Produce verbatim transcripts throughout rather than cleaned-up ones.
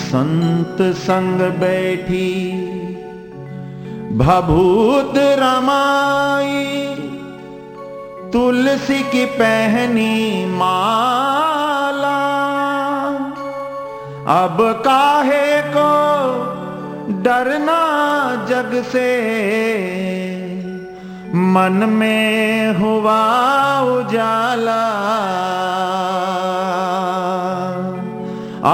संत संग बैठी भभूत रमाई, तुलसी की पहनी माला। अब काहे को डरना जग से, मन में हुआ उजाला। आ,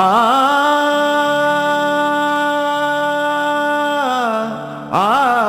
आ,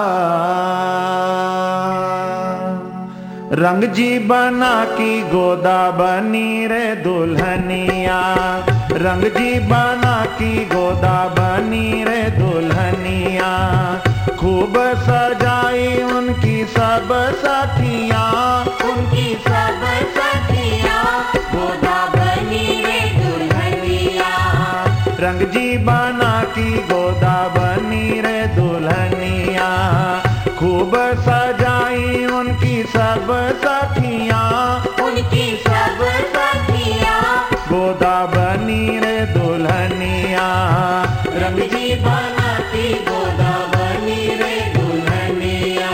रंग जी बना की गोदा बनी रे दुल्हनिया, रंग जी बना की गोदा बनी रे दुल्हनिया। खूब सजाई उनकी सब सखियां, उनकी सब सखियां गोदा बनी रे दुल्हनिया। रंग जी बना की गोदा बनी रे दुल्हनिया। खूब सजाई उनकी सब सखियां, उनकी सब सखियां गोदा बनी रे दुल्हनिया। रंग जी बना की गोदा बनी रे दुल्हनिया।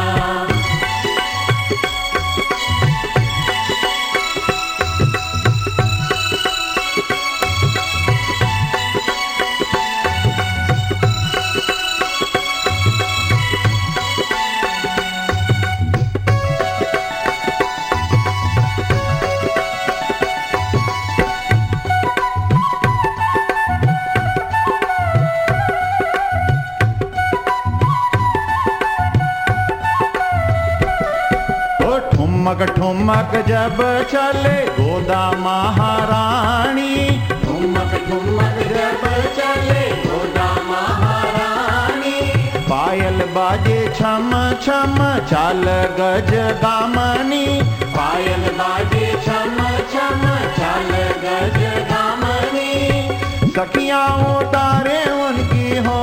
ठुमक ठुमक जब चले गोदा महारानी, ठुमक ठुमक जब चले गोदा महारानी। पायल बाजे छम छम चाल गज गामनी, पायल बाजे छम छम चाल गज गामनी। सखियां उतारे उनकी हो,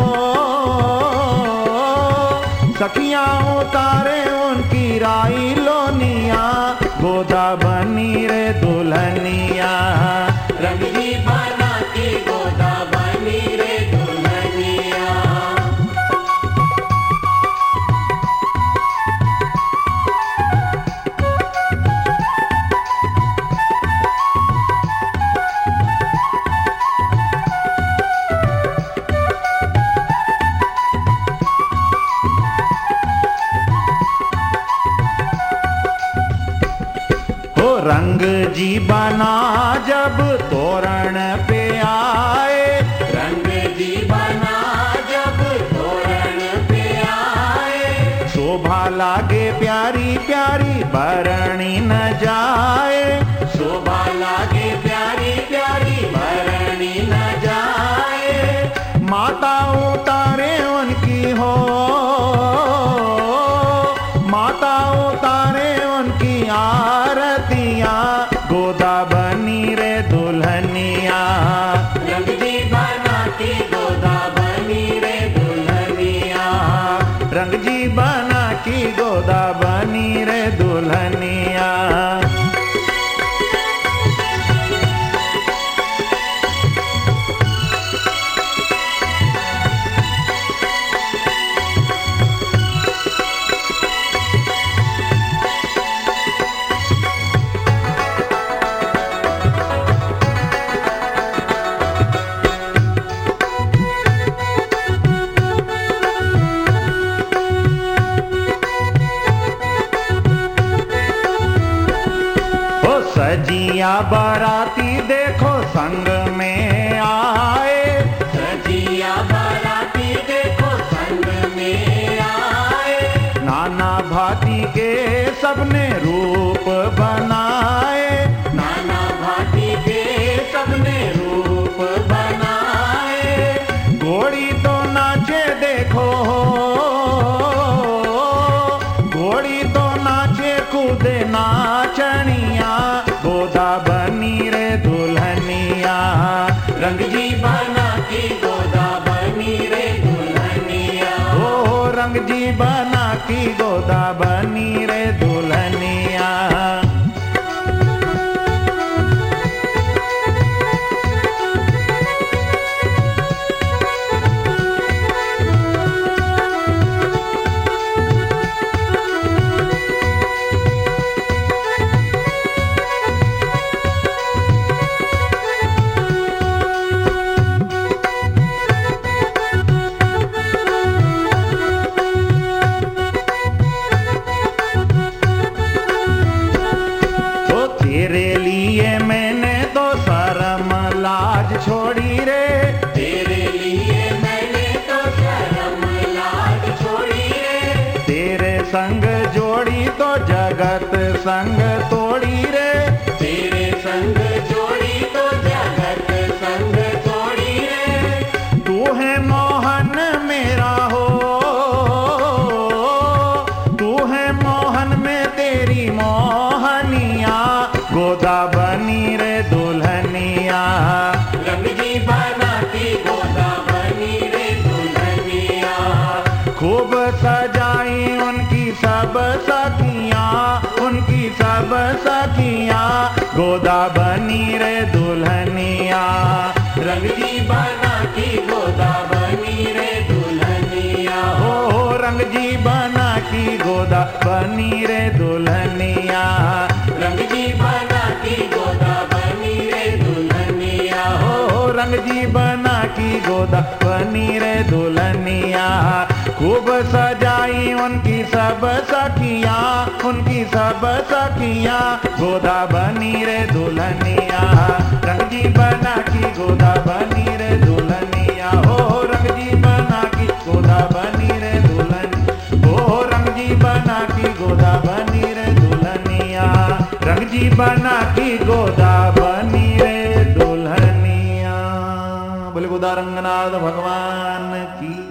सखियां उतारे उनकी राई लोनिया। गोदा बनी रे दुल्हनिया, रंग जी बना की गोदा बनी रे दुल्हनिया। रंग जी बना जब तोरण पे आए, रंग जी बना जब तोरण पे आए। शोभा लागे प्यारी प्यारी बरणी न जाए, शोभा लागे प्यारी प्यारी बरणी न जाए। माता उतारे उनकी हो, माता उतारे उनकी आरतियां। गोदा बनी रे दुल्हनिया, रंग जी बना की गोदा बनी रे दुल्हनिया। रंग जी बना की गोदा बनी रे दुल्हनिया। सजिया बाराती देखो संग में आए, सजिया बाराती देखो संग में आए। नाना भांति के सबने रूप बनाए, नाना भांति के सबने रूप बनाए। घोड़ी तो नाचे देखो, घोड़ी तो नाचे कूदे नाचनिया। गोदा बनी रे दुल्हनिया, रंग जी बना की गोदा बनी रे दुल्हनिया। ओ रंग जी बना की गोदा बनी रे दुल्हनिया। लाज छोड़ी रे, तेरे लिए मैंने तो शर्म लाज छोड़ी रे, तेरे संग जोड़ी तो जगत संग तोड़ी रे, तेरे संग जोड़ी तो जगत संग तोड़ी रे, तू है मोहन मेरा हो, तू है मोहन में तेरी मोहनिया, गोदा बनी रे दुल्हनिया, रंग जी बनाती गोदा बनी रे दुल्हनिया, खूब सजाई उनकी सब सखियां, उनकी सब सखियां, गोदा बनी रे दुल्हनिया, रंग जी बनाती गोदा बनी रे दुल्हनिया, हो रंग जी बना की गोदा बनी रे दुल्हनिया, रंग जी बनाती गोदा बनी रे दुल्हनिया, हो रंग जी बना की गोदा बनी रे दुल्हनिया, खूब सजाई उनकी सब सखियां, उनकी सब सखियां, गोदा बनी रे दुल्हनिया, रंग जी बना की गोदा बनी रे दुल्हनिया, हो रंग जी बना की गोदा बनी रे दुल्हनी, हो रंग जी बना की गोदा बनी रे दुल्हनिया, रंग जी बना की गोदा बनी रे दुल्हनिया। बोले गोदा रंगनाथ भगवान की।